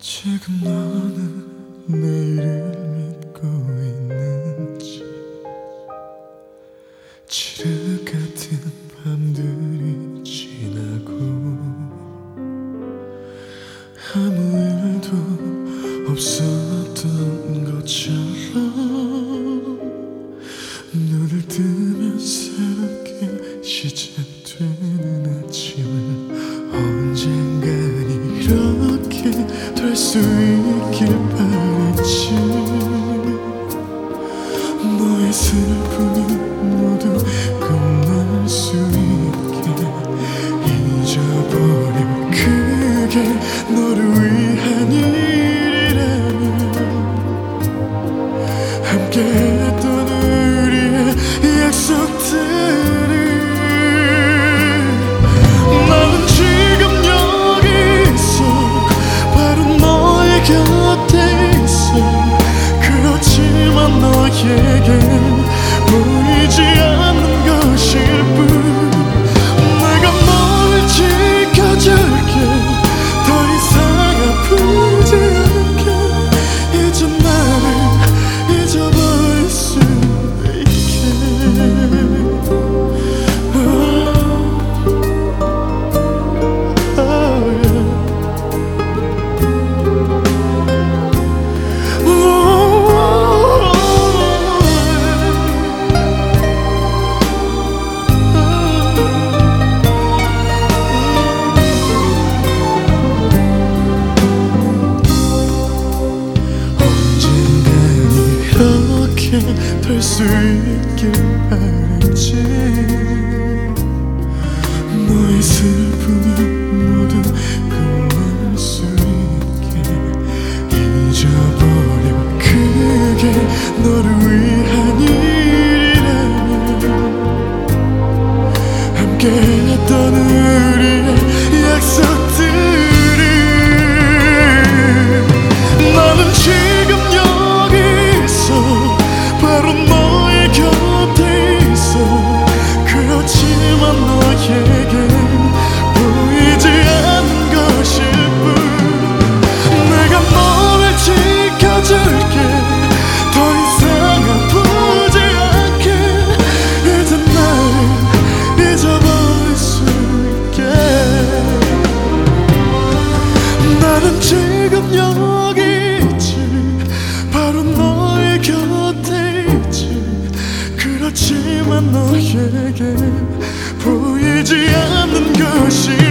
지금 너는 내일을 믿고 있는지, 지르 같은 밤들이 지나고 아무 일도 없었던 것처럼 눈을 뜨면 새롭게 시작되는 아침을 언젠간 이렇게 될 수 있길 바랬지. 너의 슬픔이 모두 끝날 수 있게 잊어버려. 그게 너를 위한 일이라면 함께했던 우리의 약속들이 나는 지금 여기 있어, 바로 너의 곁에 있어. 그렇지만 너에겐 보이지 않는 것일 뿐. 내가 널 지켜줄게, 더 이상 아프지 않게. 이제 나를 잊어버릴 수 될 수 있길 바랬지. 너의 슬픔이 모두 끝날 수 있게 잊어버려. 그게 너를 위한 일이라면 함께했던 우리의 약속들이 나는 지금 여기 있어, 바로 너의 곁에 있어. 그렇지만 너에겐 보이지 않는 것일 뿐. 내가 너를 지켜줄게, 더 이상 아프지 않게. 이제 나를 잊어버릴 수 있게. 나는 지금 여기 있지, 바로 너의 곁에 있지. 그렇지만 너에게 보이지 않는 것이